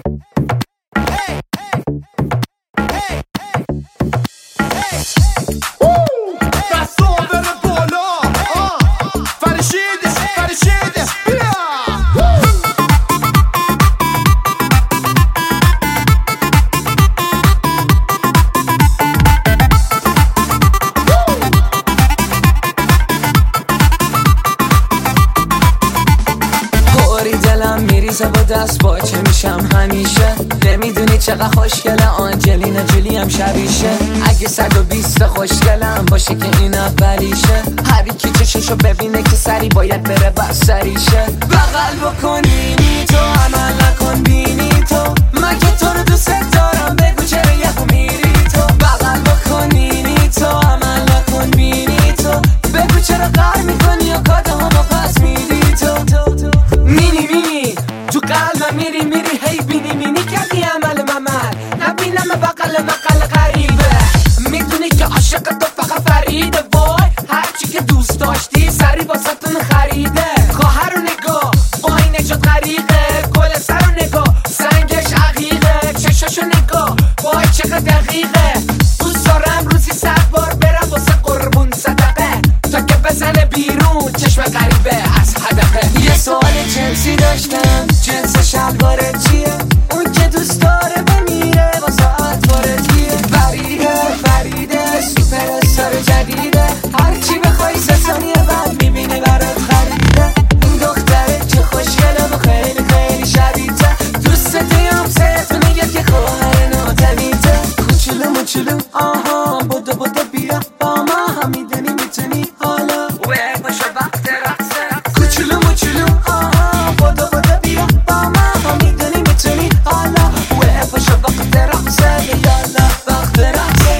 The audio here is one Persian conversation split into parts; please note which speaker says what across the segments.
Speaker 1: میریزه با دست باچه میشم همیشه. نمیدونی چقدر خوشگله آنجلینا جولی هم شبیشه. اگه 120 خوشگلم باشه که این اولیشه. هر کی چششو ببینه که سری باید بره بسریشه. بغل بکنینی تو عمل نکن بینی تو. مگه تو رو دوست دارم بگو چرا یهو میری تو. بغل بکنینی تو عمل نکن بینی تو. بگو چرا قهر میکنی و کاده همو پس میدی تو. مینی مینی تو قلبم میری میری هی بینی مینی کردی عمل نبینم بغل مقل غریبه. میدونی که عاشق تو فقط فریده. وای هرچی که دوست داشتی سری باستون خریده. خواهر رو نگاه وای نجات غریقه. گل سر رو نگاه سنگش عقیقه. چشاشو نگاه وای چقدر دقیقه. دوست دارم روزی 100 بار برم واسه قربون صدقه تا که بزنه بیرون چشم غریبه از حدقه. یه سوال جنسی داشتم جنس شلوارت چیه؟ اون که دوست داره بمیره واسه اطوارت کیه؟ فریده سوپر استار جدیده. هرچی بخوای 3 ثانیه بعد میبینی برات خریده. این دختره چه خوشگله و خیلی خیلی شدیده. دوست دیام سرت میگه که خواهر ناتمیته. کوچولو موچولو آها بودو بیا با ما هم میدونی میتونی حالا وی باشه وقت رقصه. کوچولو موچولو آها بودو بیا با ما هم میدونی میتونی حالا وی باشه وقت رقصه. یالا وقت رقصه.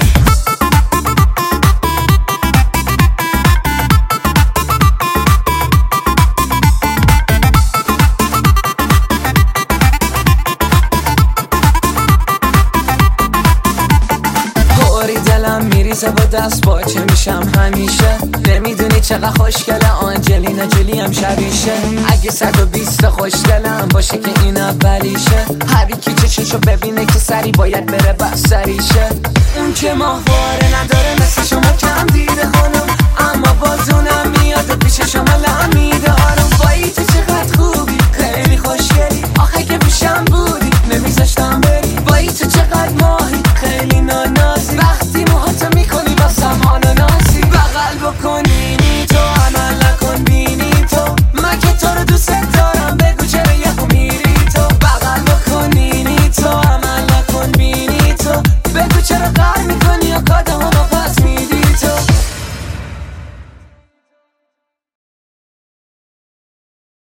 Speaker 1: دلم میریزه با دست باچه میشم همیشه. نمیدونی چقدر خوشگله آنجلینا جولی هم شبیشه. اگه 120 خوشگلم باشه که این اولیشه. هر کی چششو ببینه که سری باید بره بسریشه. اون که ماهواره نداره مثل شما کم دیده خانم. اما بازونم میاد پیش شما لحن میده آروم. وای تو چقدر خوبی خیلی خوشگلی. آخه که پیشم بودی نمیذاشتم بری. وای تو چقدر ماهی خیلی نانازی. وقتی موهاتو میکنی واسم آناناسی. بغل بکنینی تو عمل نکن بینی تو. مگه تو رو دوست دارم بگو چرا یهو میری تو. بغل بکنینی تو عمل نکن بینی تو. بگو چرا قهر میکنی و کاده همو